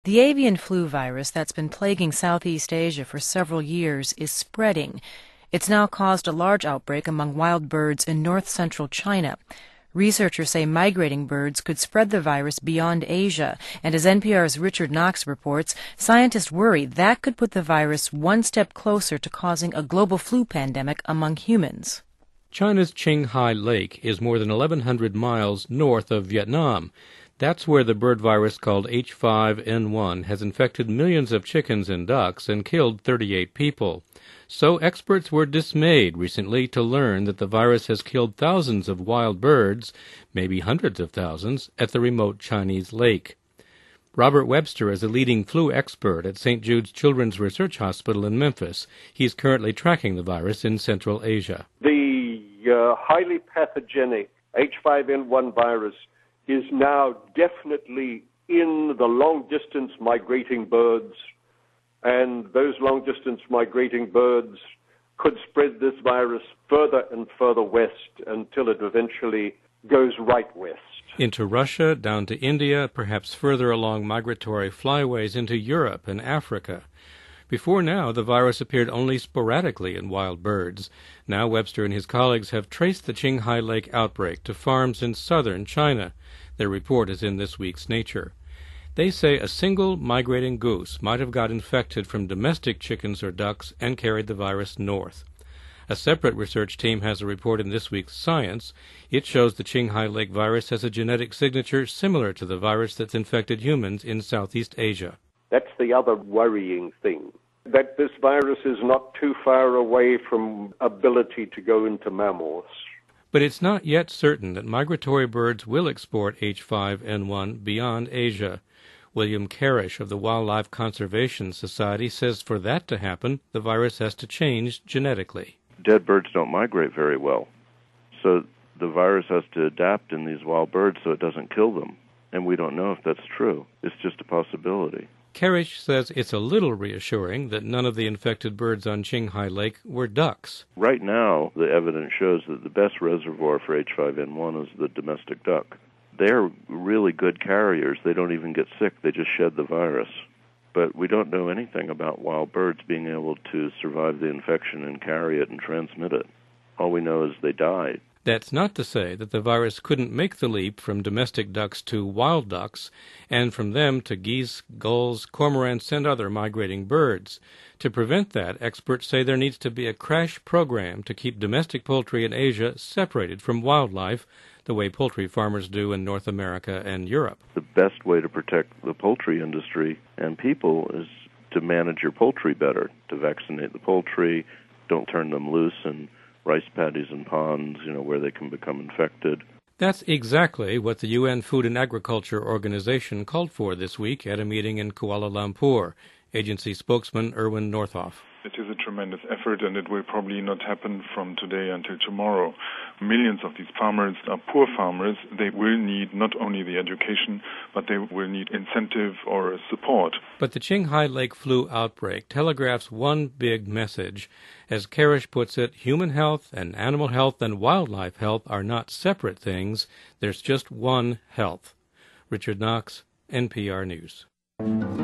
The avian flu virus that's been plaguing Southeast Asia for several years is spreading. It's now caused a large outbreak among wild birds in north-central China. Researchers say migrating birds could spread the virus beyond Asia, and as NPR's Richard Knox reports, scientists worry that could put the virus one step closer to causing a global flu pandemic among humans. China's Qinghai Lake is more than 1,100 miles north of Vietnam. That's where the bird virus called H5N1 has infected millions of chickens and ducks and killed 38 people. So experts were dismayed recently to learn that the virus has killed thousands of wild birds, maybe hundreds of thousands, at the remote Chinese lake. Robert Webster is a leading flu expert at St. Jude's Children's Research Hospital in Memphis. He's currently tracking the virus in Central Asia. The highly pathogenic H5N1 virus is now definitely in the long-distance migrating birds, and those long-distance migrating birds could spread this virus further and further west until it eventually goes right west. Into Russia, down to India, perhaps further along migratory flyways into Europe and Africa. Before now, the virus appeared only sporadically in wild birds. Now Webster and his colleagues have traced the Qinghai Lake outbreak to farms in southern China. Their report is in this week's Nature. They say a single migrating goose might have got infected from domestic chickens or ducks and carried the virus north. A separate research team has a report in this week's Science. It shows the Qinghai Lake virus has a genetic signature similar to the virus that's infected humans in Southeast Asia. That's the other worrying thing, that this virus is not too far away from ability to go into mammals. But it's not yet certain that migratory birds will export H5N1 beyond Asia. William Karish of the Wildlife Conservation Society says for that to happen, the virus has to change genetically. Dead birds don't migrate very well, so the virus has to adapt in these wild birds so it doesn't kill them. And we don't know if that's true. It's just a possibility. Karish says it's a little reassuring that none of the infected birds on Qinghai Lake were ducks. Right now, the evidence shows that the best reservoir for H5N1 is the domestic duck. They're really good carriers. They don't even get sick. They just shed the virus. But we don't know anything about wild birds being able to survive the infection and carry it and transmit it. All we know is they died. That's not to say that the virus couldn't make the leap from domestic ducks to wild ducks, and from them to geese, gulls, cormorants, and other migrating birds. To prevent that, experts say there needs to be a crash program to keep domestic poultry in Asia separated from wildlife, the way poultry farmers do in North America and Europe. The best way to protect the poultry industry and people is to manage your poultry better, to vaccinate the poultry, don't turn them loose and rice paddies and ponds, where they can become infected. That's exactly what the UN Food and Agriculture Organization called for this week at a meeting in Kuala Lumpur. Agency spokesman Erwin Northoff. It is a tremendous effort, and it will probably not happen from today until tomorrow. Millions of these farmers are poor farmers. They will need not only the education, but they will need incentive or support. But the Qinghai Lake flu outbreak telegraphs one big message. As Karish puts it, human health and animal health and wildlife health are not separate things. There's just one health. Richard Knox, NPR News.